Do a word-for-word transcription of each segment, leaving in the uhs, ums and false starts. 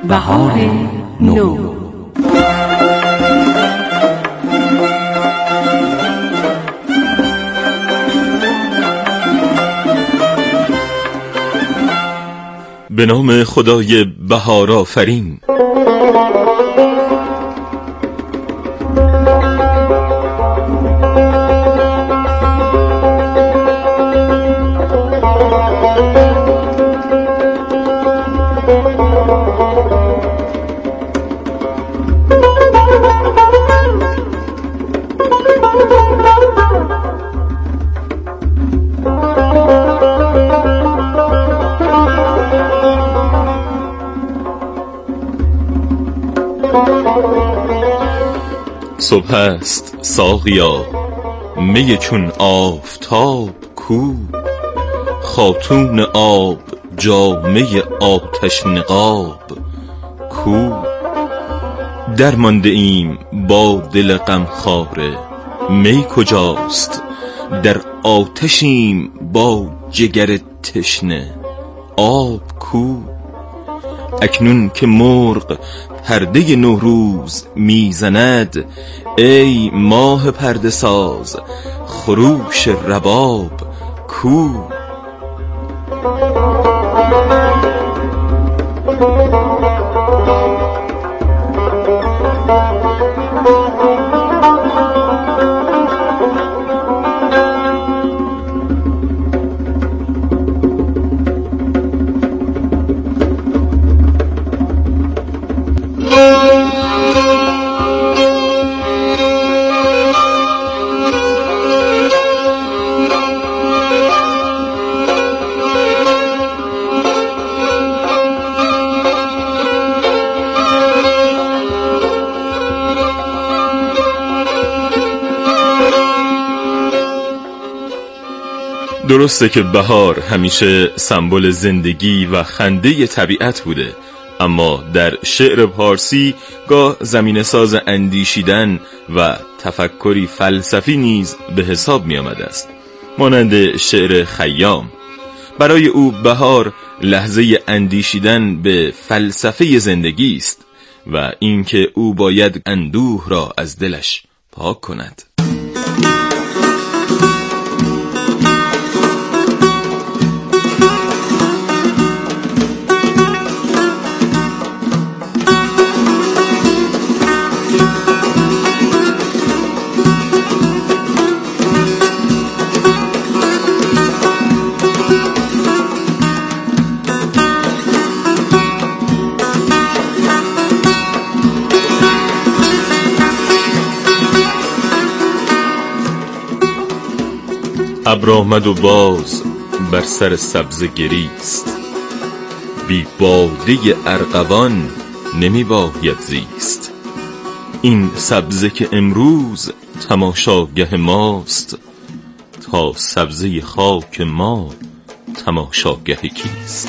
بهار نو. به نام خدای بهار آفرین. صبح است ساقیا می چون آفتاب کو، خاتون آب جامه آتش نقاب کو. در مانده ایم با دل غمخواره، می کجاست؟ در آتشیم با جگر تشنه، آب کو. اکنون که مرغ پرده نوروز میزند، ای ماه پرده ساز خروش رباب کو. درسته که بهار همیشه سمبل زندگی و خنده طبیعت بوده، اما در شعر پارسی گاه زمینه ساز اندیشیدن و تفکری فلسفی نیز به حساب می آمده است، مانند شعر خیام. برای او بهار لحظه اندیشیدن به فلسفه زندگی است و اینکه او باید اندوه را از دلش پاک کند. ابر آمد و باز بر سر سبزه گریست، بی باده ارغوان نمی باید زیست. این سبزه که امروز تماشاگه ماست، تا سبزه خاک ما تماشاگه کیست؟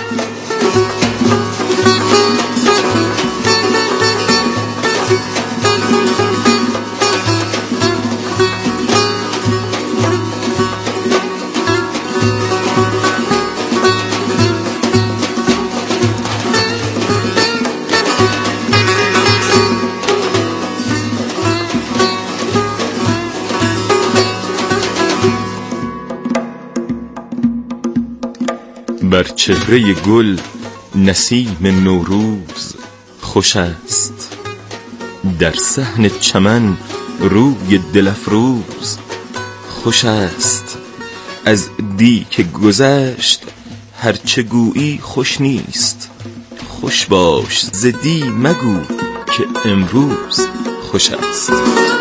بر چهره گل نسیم نوروز خوش است، در صحن چمن روی دل افروز خوش است. از دی که گذشت هرچه گویی خوش نیست، خوش باش ز دی مگو که امروز خوش است.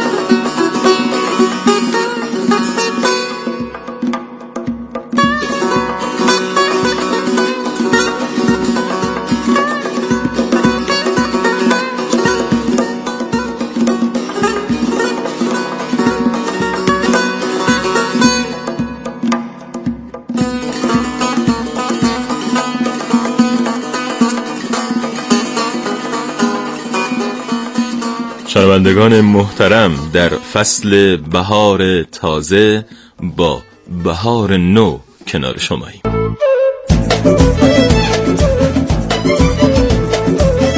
شنوندگان محترم، در فصل بهار تازه با بهار نو کنار شماییم.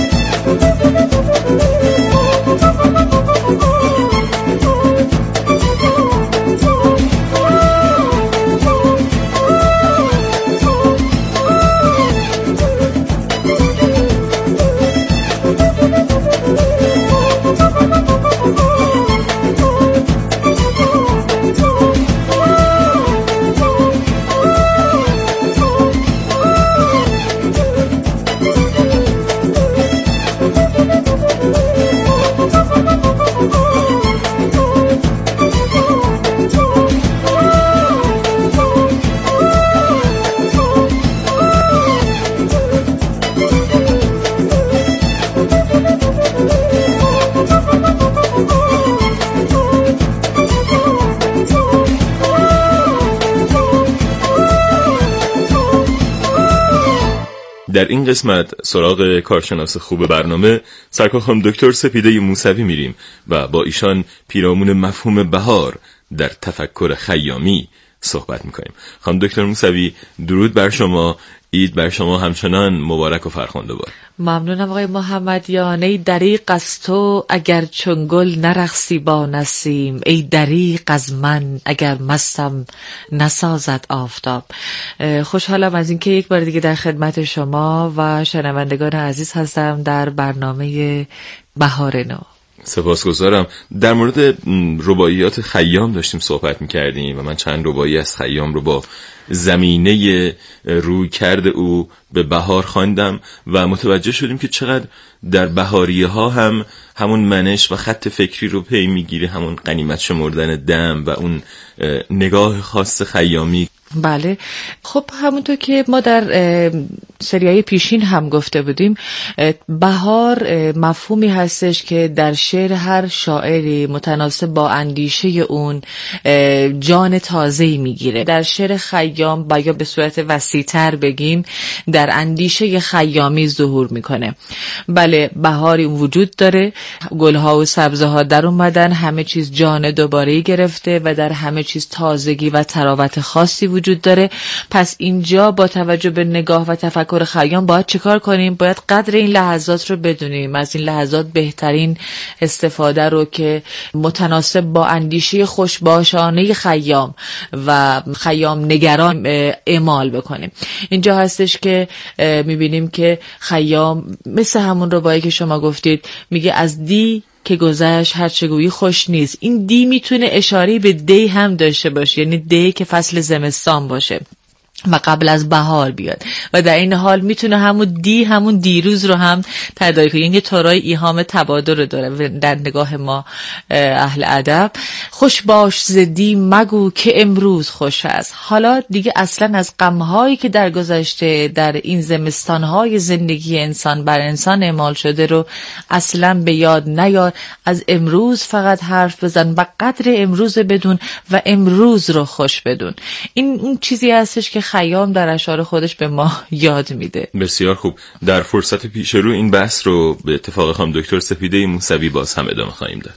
در این قسمت سراغ کارشناس خوب برنامه سرکار خانم دکتر سپیده موسوی میریم و با ایشان پیرامون مفهوم بهار در تفکر خیامی صحبت میکنیم. خانم دکتر موسوی، درود بر شما، عید بر شما همچنان مبارک و فرخنده باد. ممنونم آقای محمدیان. ای دریغ از تو اگر چون گل نرقصی با نسیم، ای دریغ از من اگر مستم نسازد آفتاب. خوشحالم از اینکه یک بار دیگه در خدمت شما و شنوندگان عزیز هستم در برنامه بهار نو. سپاسگزارم. در مورد رباعیات خیام داشتیم صحبت میکردیم و من چند رباعی از خیام رو با زمینه روی کرده او به بهار خواندم و متوجه شدیم که چقدر در بهاریه ها هم همون منش و خط فکری رو پی میگیره، همون غنیمت شمردن دم و اون نگاه خاص خیامی. بله، خب همونطور که ما در سریای پیشین هم گفته بودیم، بهار مفهومی هستش که در شعر هر شاعری متناسب با اندیشه اون جان تازه‌ای میگیره. در شعر خیام و یا به صورت وسیع‌تر بگیم در اندیشه خیامی ظهور میکنه. بله، بهاری وجود داره، گلها و سبزه ها در اومدن، همه چیز جان دوباره گرفته و در همه چیز تازگی و تراوت خاصی وجود داره. پس اینجا با توجه به نگاه و تفکر خیام باید چیکار کنیم؟ باید قدر این لحظات رو بدونیم، از این لحظات بهترین استفاده رو که متناسب با اندیشه خوشباشانه خیام و خیام نگران اعمال بکنیم. اینجا هستش که میبینیم که خیام مثل همون رباعی که شما گفتید میگه از دی که گذشت هرچگویی خوش نیست. این دی میتونه اشاره به دی هم داشته باشه، یعنی دی که فصل زمستان باشه و قبل از بهار بیاد و در این حال میتونه همون دی همون دیروز رو هم تداعی کنه، یعنی طورای ایهام تبادل رو داره در نگاه ما اهل ادب. خوش باش ز دی مگو که امروز خوش است. حالا دیگه اصلا از غم‌هایی که در گذشته در این زمستان‌های زندگی انسان بر انسان اعمال شده رو اصلا به یاد نیار، از امروز فقط حرف بزن و قدر امروز بدون و امروز رو خوش بدون. این اون چیزی هستش که خیام در اشعار خودش به ما یاد میده. بسیار خوب. در فرصت پیش رو این بحث رو به اتفاق خانم دکتر سپیده موسوی باز هم ادامه خواهیم داد.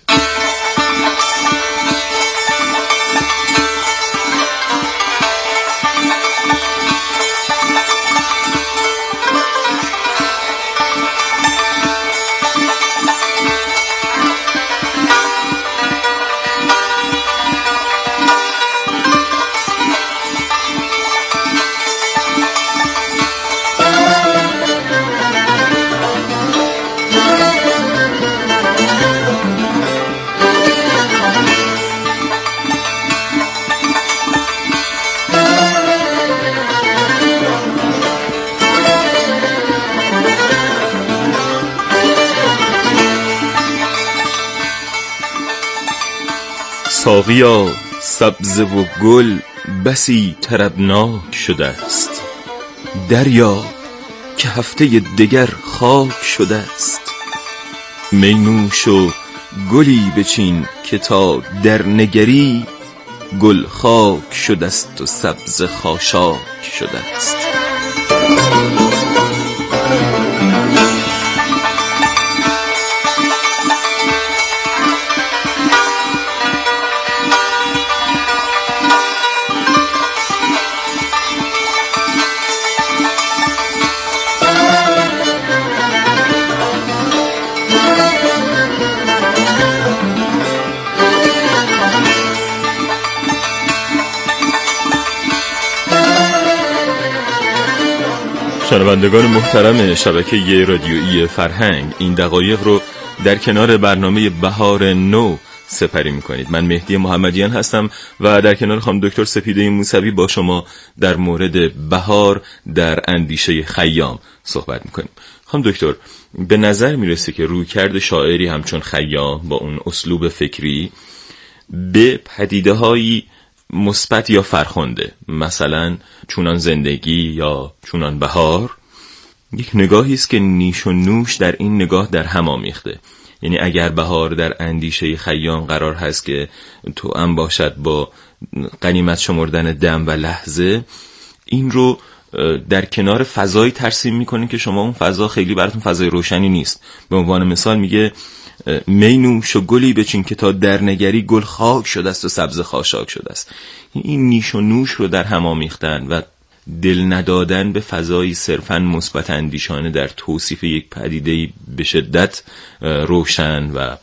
ساقیا سبزه و گل بسی طربناک شده است، دریا که هفته دگر خاک شده است. می نوش و گلی بچین که تا در نگری، گل خاک شده است و سبز خاشاک شده است. شنوندگان محترم شبکه رادیویی فرهنگ، این دقایق رو در کنار برنامه بهار نو سپری میکنید. من مهدی محمدیان هستم و در کنار خانم دکتر سپیده موسوی با شما در مورد بهار در اندیشه خیام صحبت میکنیم. خانم دکتر، به نظر میرسه که رویکرد شاعری همچون خیام با اون اسلوب فکری به پدیده هایی مثبت یا فرخنده، مثلا چونان زندگی یا چونان بهار، یک نگاهی است که نیش و نوش در این نگاه در هم آمیخته. یعنی اگر بهار در اندیشه خیام قرار هست که توأم باشد با غنیمت شمردن دم و لحظه، این رو در کنار فضایی ترسیم میکنین که شما اون فضا خیلی براتون فضای روشنی نیست. به عنوان مثال میگه می نوش و گلی بچین که تا در نگری گل خاک شده است و سبز خاشاک شده است. این نیش و نوش رو در هم آمیختن و دل ندادن به فضایی صرفاً مثبت اندیشانه در توصیف یک پدیده به شدت روشن و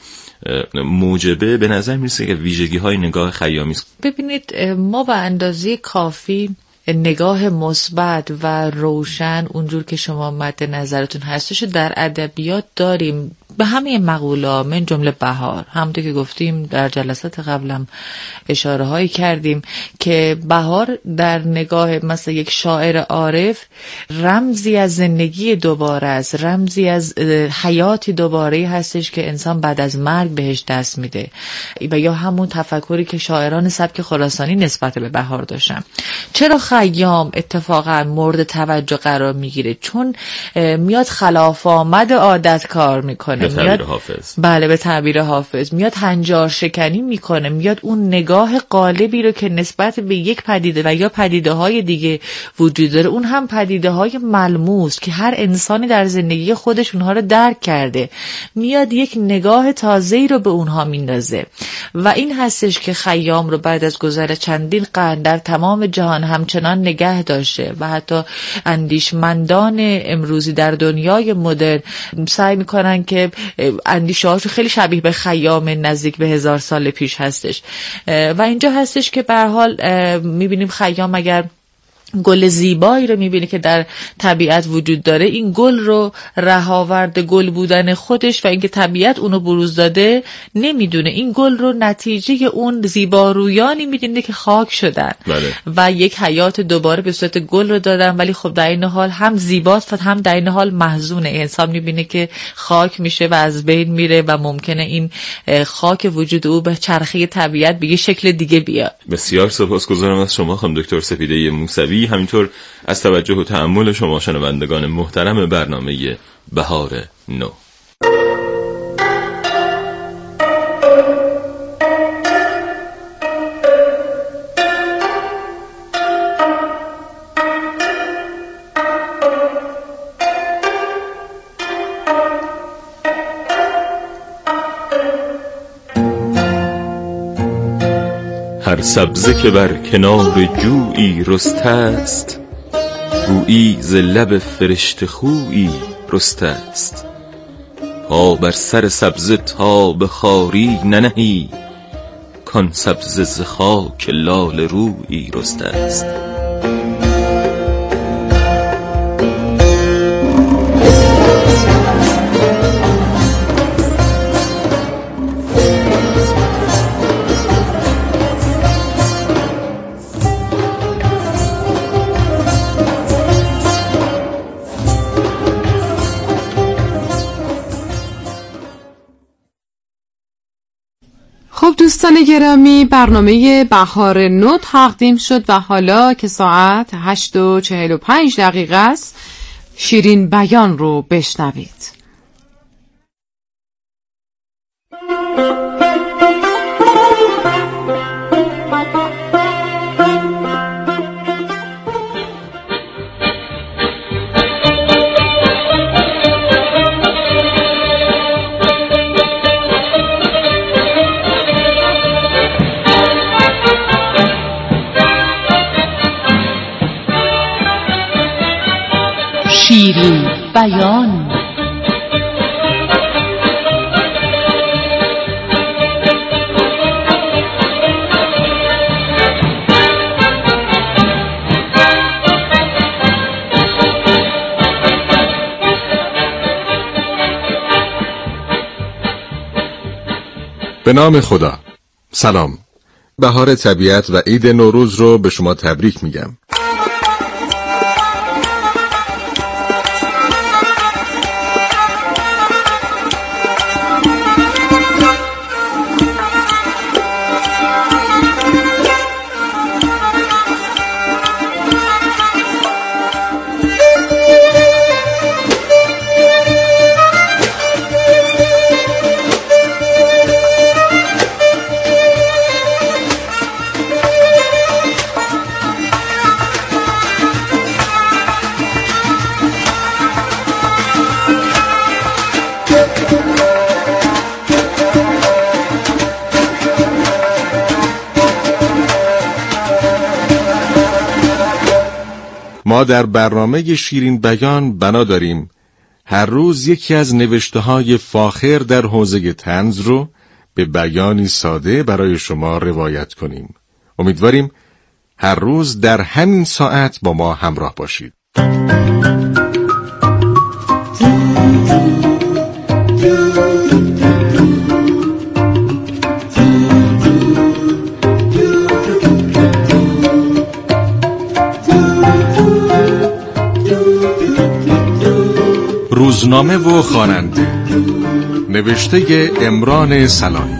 موجبه، به نظر میرسه که ویژگی های نگاه خیامی است. ببینید ما به اندازه کافی نگاه مثبت و روشن اونجور که شما مد نظرتون هستش در ادبیات داریم. به همه مقوله من جمله بهار، همونطور که گفتیم در جلسات قبلم اشاره هایی کردیم که بهار در نگاه مثلا یک شاعر عارف رمزی از زندگی دوباره است، رمزی از حیاتی دوباره هستش که انسان بعد از مرگ بهش دست میده و یا همون تفکری که شاعران سبک خراسانی نسبت به بهار داشتن. چرا خیام اتفاقا مورد توجه قرار میگیره؟ چون میاد خلاف آمد عادت کار میکنه، به تعبیر حافظ. بله به تعبیر حافظ میاد هنجار شکنی میکنه، میاد اون نگاه قالبی رو که نسبت به یک پدیده و یا پدیده های دیگه وجود داره، اون هم پدیده های ملموس که هر انسانی در زندگی خودش اونها رو درک کرده، میاد یک نگاه تازه‌ای رو به اونها میندازه و این هستش که خیام رو بعد از گذر چندین قرن در تمام جهان همچنان نگه داشته و حتی اندیشمندان امروزی در دنیای مدرن سعی میکنن که اندیشه هاشو خیلی شبیه به خیام نزدیک به هزار سال پیش هستش و اینجا هستش که به هر حال میبینیم خیام اگر گل زیبایی رو میبینه که در طبیعت وجود داره، این گل رو رهاورد گل بودن خودش و اینکه طبیعت اونو بروز داده نمیدونه، این گل رو نتیجه اون زیبارویانی میدونه که خاک شدن. بله. و یک حیات دوباره به صورت گل رو دادن، ولی خب در این حال هم زیباست و هم در این حال محزونه. انسان میبینه که خاک میشه و از بین میره و ممکنه این خاک وجود او به چرخه طبیعت به یه شکل دیگه بیاد. بسیار سپاسگزارم از شما خانم دکتر سپیده موسوی، همینطور از توجه و تأمل شما شنوندگان محترم برنامه بهار نو. هر سبزه که بر کنار جویی رسته است، گویی ز لب فرشته خویی رسته است. پا بر سر سبزه تا به خاری ننهی، کان سبزه ز خاک لال رویی رسته است. خب دوستان گرامی، برنامه بهار نو تقدیم شد و حالا که ساعت هشت و چهل و پنج دقیقه است، شیرین بیان رو بشنوید. شیرین بیان. به نام خدا. سلام. بهار طبیعت و عید نوروز رو به شما تبریک میگم. ما در برنامه شیرین بیان بنا داریم هر روز یکی از نوشته‌های فاخر در حوزه طنز رو به بیانی ساده برای شما روایت کنیم. امیدواریم هر روز در همین ساعت با ما همراه باشید. روزنامه و خواننده، نوشته عمران صلاحی.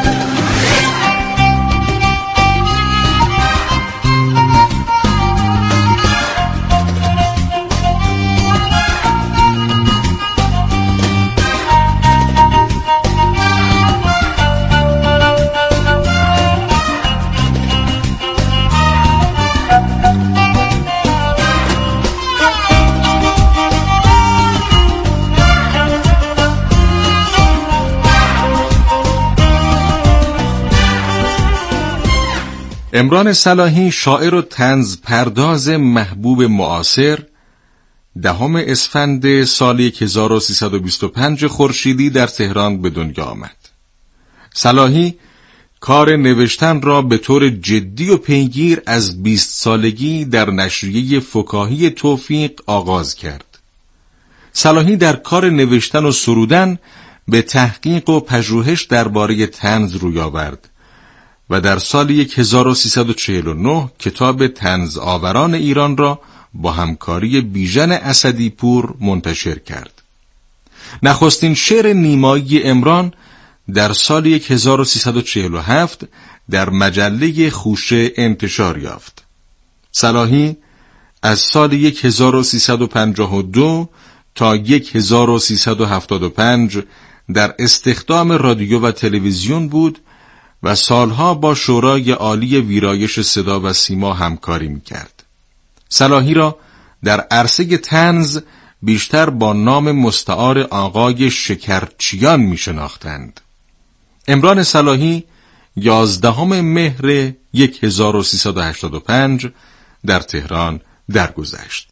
عمران صلاحی شاعر و طنز پرداز محبوب معاصر دهم اسفند سال هزار و سیصد و بیست و پنج خورشیدی در تهران به دنیا آمد. صلاحی کار نوشتن را به طور جدی و پیگیر از بیست سالگی در نشریه فکاهی توفیق آغاز کرد. صلاحی در کار نوشتن و سرودن به تحقیق و پژوهش درباره طنز روی آورد و در سال هزار و سیصد و چهل و نه کتاب طنز آوران ایران را با همکاری بیژن اسدی پور منتشر کرد. نخستین شعر نیمایی عمران در سال هزار و سیصد و چهل و هفت در مجله خوشه انتشار یافت. صلاحی از سال هزار و سیصد و پنجاه و دو تا هزار و سیصد و هفتاد و پنج در استخدام رادیو و تلویزیون بود و سالها با شورای عالی ویرایش صدا و سیما همکاری می‌کرد. صلاحی را در عرصه طنز بیشتر با نام مستعار آقای شکرچیان می‌شناختند. عمران صلاحی یازدهم مهر هزار و سیصد و هشتاد و پنج در تهران درگذشت.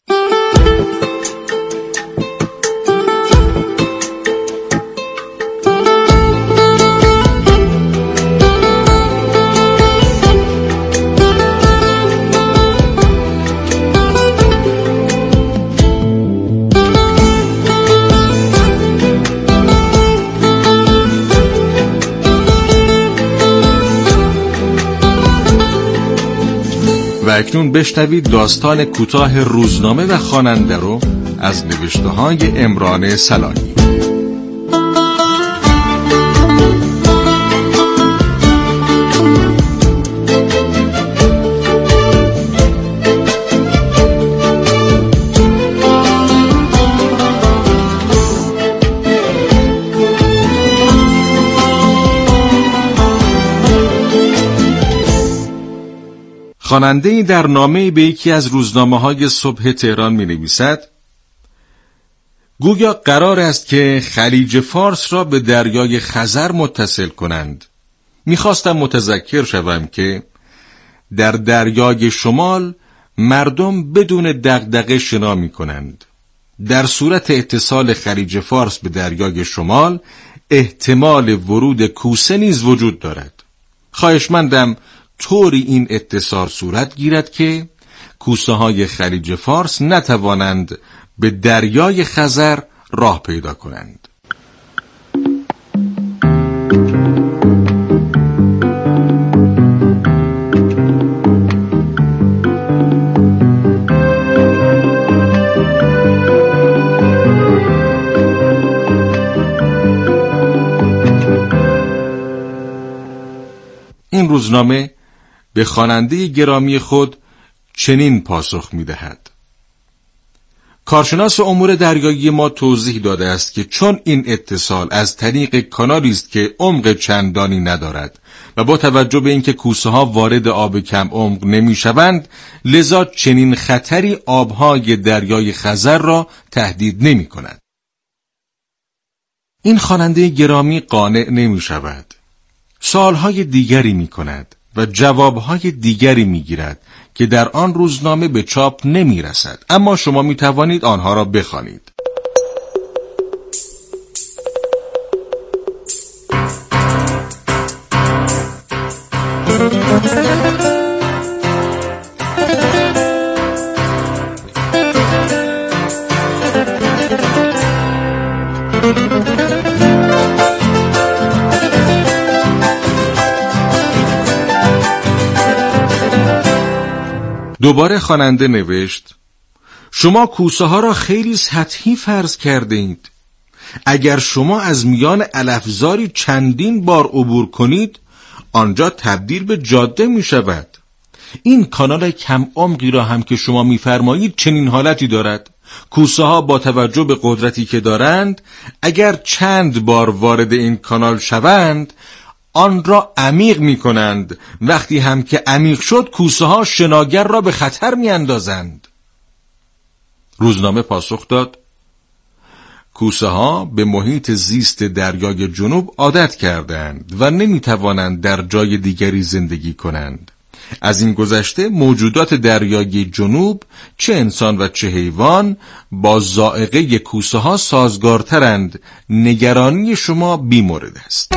و اکنون بشنوید داستان کوتاه روزنامه و خواننده رو از نوشته‌های عمران صلاحی. خواننده‌ای در نامه‌ای به یکی از روزنامه‌های صبح تهران می‌نویسد: گویا قرار است که خلیج فارس را به دریای خزر متصل کنند. می‌خواستم متذکر شوم که در دریای شمال مردم بدون دغدغه شنا می‌کنند. در صورت اتصال خلیج فارس به دریای شمال احتمال ورود کوسه نیز وجود دارد. خواهشمندم طوری این اتصال صورت گیرد که کوسه های خلیج فارس نتوانند به دریای خزر راه پیدا کنند. این روزنامه به خواننده گرامی خود چنین پاسخ می‌دهد: کارشناس امور دریایی ما توضیح داده است که چون این اتصال از طریق کانالی است که عمق چندانی ندارد و با توجه به اینکه کوسه‌ها وارد آب کم عمق نمی‌شوند، لذا چنین خطری آب‌های دریای خزر را تهدید نمی‌کند. این خواننده گرامی قانع نمی‌شود. سوالهای دیگری می‌کند. و جوابهای دیگری میگیرد که در آن روزنامه به چاپ نمیرسد، اما شما میتوانید آنها را بخوانید. دوباره خواننده نوشت: شما کوسه ها را خیلی سطحی فرض کرده اید. اگر شما از میان علفزاری چندین بار عبور کنید، آنجا تبدیل به جاده می شود. این کانال کم عمقی را هم که شما می فرمایید چنین حالتی دارد. کوسه ها با توجه به قدرتی که دارند، اگر چند بار وارد این کانال شوند، آن را عمیق می کنند. وقتی هم که عمیق شد، کوسه ها شناگر را به خطر می اندازند. روزنامه پاسخ داد: کوسه ها به محیط زیست دریای جنوب عادت کردند و نمی توانند در جای دیگری زندگی کنند. از این گذشته موجودات دریای جنوب، چه انسان و چه حیوان، با ذائقه کوسه ها سازگارترند. نگرانی شما بی‌مورد است.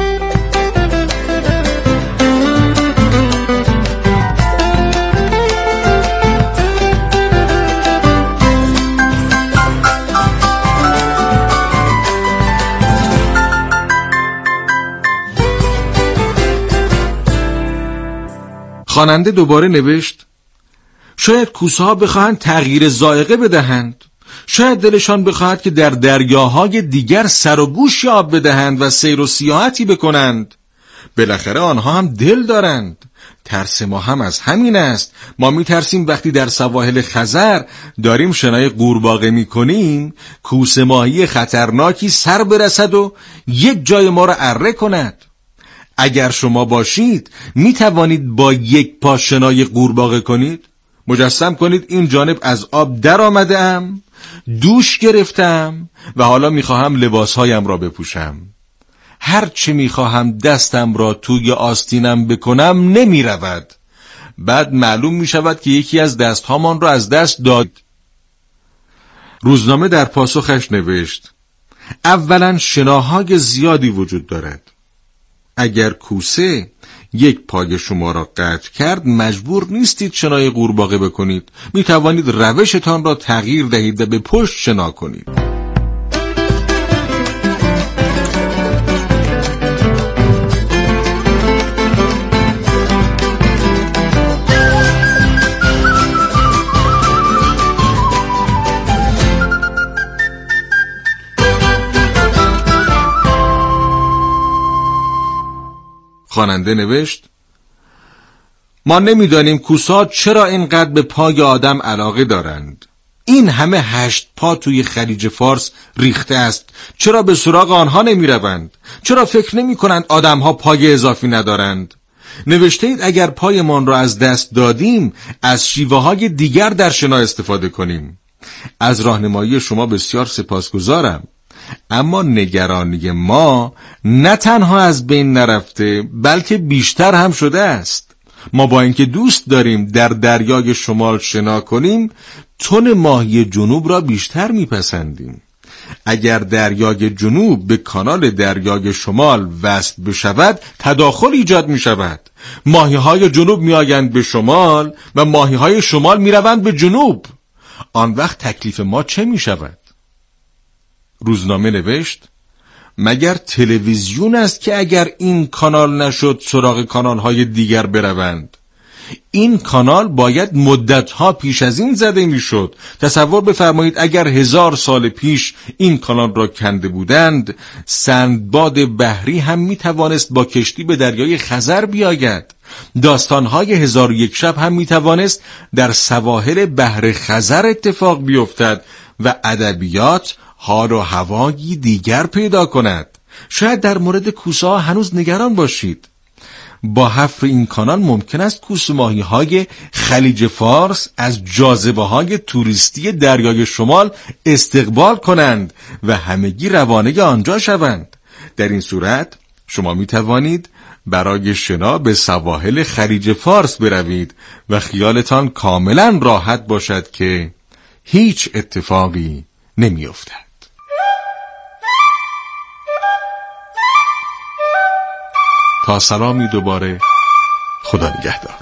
خواننده دوباره نوشت: شاید کوسه ها بخواهند تغییر ذائقه بدهند. شاید دلشان بخواهد که در دریاهای دیگر سر و گوش آب بدهند و سیر و سیاحتی بکنند. بالاخره آنها هم دل دارند. ترس ما هم از همین است. ما می ترسیم وقتی در سواحل خزر داریم شنای قورباغه می کنیم، کوسه ماهی خطرناکی سر برسد و یک جای ما را اره کند. اگر شما باشید، می توانید با یک پا شنای قورباغه کنید؟ مجسم کنید این جانب از آب در آمده ام، دوش گرفتم و حالا می خواهم لباسهایم را بپوشم. هر چه می خواهم دستم را توی آستینم بکنم نمی رود. بعد معلوم می شود که یکی از دستهامان را از دست داد. روزنامه در پاسخش نوشت: اولا شناهای زیادی وجود دارد. اگر کوسه یک پای شما را قطع کرد، مجبور نیستید شنای قورباغه بکنید. می توانید روشتان را تغییر دهید و به پشت شنا کنید. خواننده نوشت: ما نمیدانیم کوسه چرا اینقدر به پای آدم علاقه دارند. این همه هشت پا توی خلیج فارس ریخته است. چرا به سراغ آنها نمی روند؟ چرا فکر نمی کنند آدم ها پای اضافی ندارند؟ نوشته اید اگر پایمان را از دست دادیم، از شیوه های دیگر در شنا استفاده کنیم. از راهنمایی شما بسیار سپاسگزارم. اما نگرانی ما نه تنها از بین نرفته، بلکه بیشتر هم شده است. ما با اینکه دوست داریم در دریای شمال شنا کنیم، تن ماهی جنوب را بیشتر میپسندیم. اگر دریای جنوب به کانال دریای شمال وصل بشود، تداخل ایجاد می شود. ماهی های جنوب می آیند به شمال و ماهی های شمال می روند به جنوب. آن وقت تکلیف ما چه می شود؟ روزنامه نوشت: مگر تلویزیون است که اگر این کانال نشد سراغ کانال های دیگر بروند؟ این کانال باید مدتها پیش از این زده می شد. تصور بفرمایید اگر هزار سال پیش این کانال را کنده بودند، سندباد بحری هم می توانست با کشتی به دریای خزر بیاید. داستانهای هزار و یک شب هم می توانست در سواحل بحر خزر اتفاق بیفتد و ادبیات حال و هوایی دیگر پیدا کند. شاید در مورد کوسه ها هنوز نگران باشید. با حفر این کانال ممکن است کوسه ماهی های خلیج فارس از جاذبه های توریستی دریای شمال استقبال کنند و همگی روانه آنجا شوند. در این صورت شما می توانید برای شنا به سواحل خلیج فارس بروید و خیالتان کاملا راحت باشد که هیچ اتفاقی نمی‌افتد. تا سلامی دوباره، خدا نگهدار.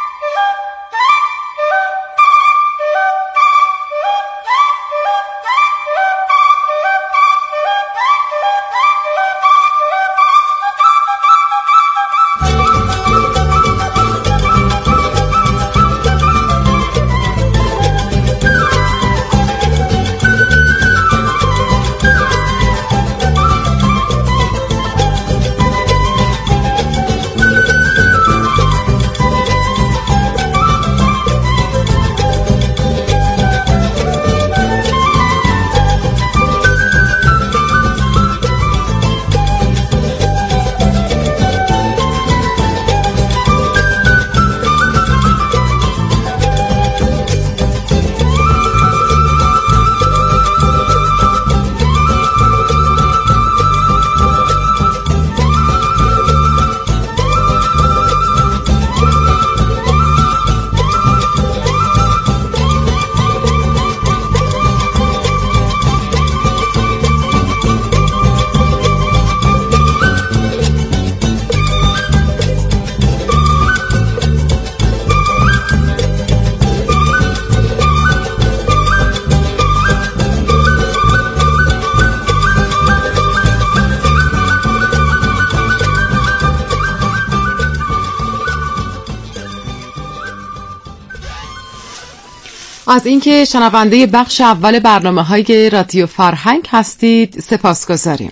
از اینکه شنونده بخش اول برنامه‌های رادیو فرهنگ هستید سپاسگزاریم.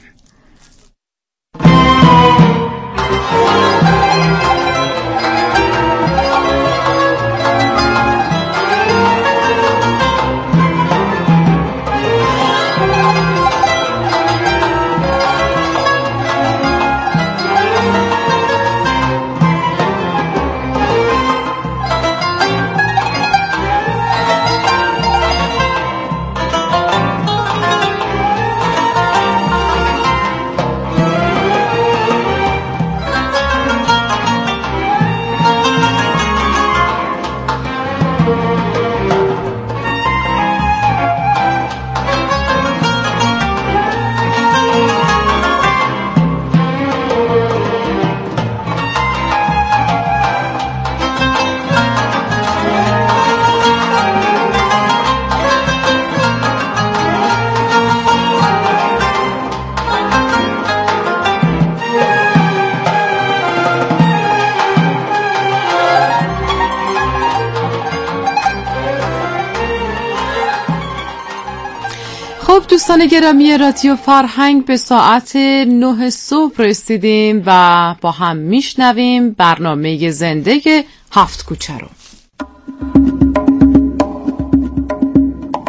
خب دوستان گرامی رادیو فرهنگ، به ساعت نه صبح رسیدیم و با هم میشنویم برنامه زنده هفت کوچه رو.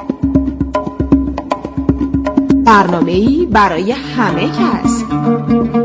برنامه‌ای برای همه کس.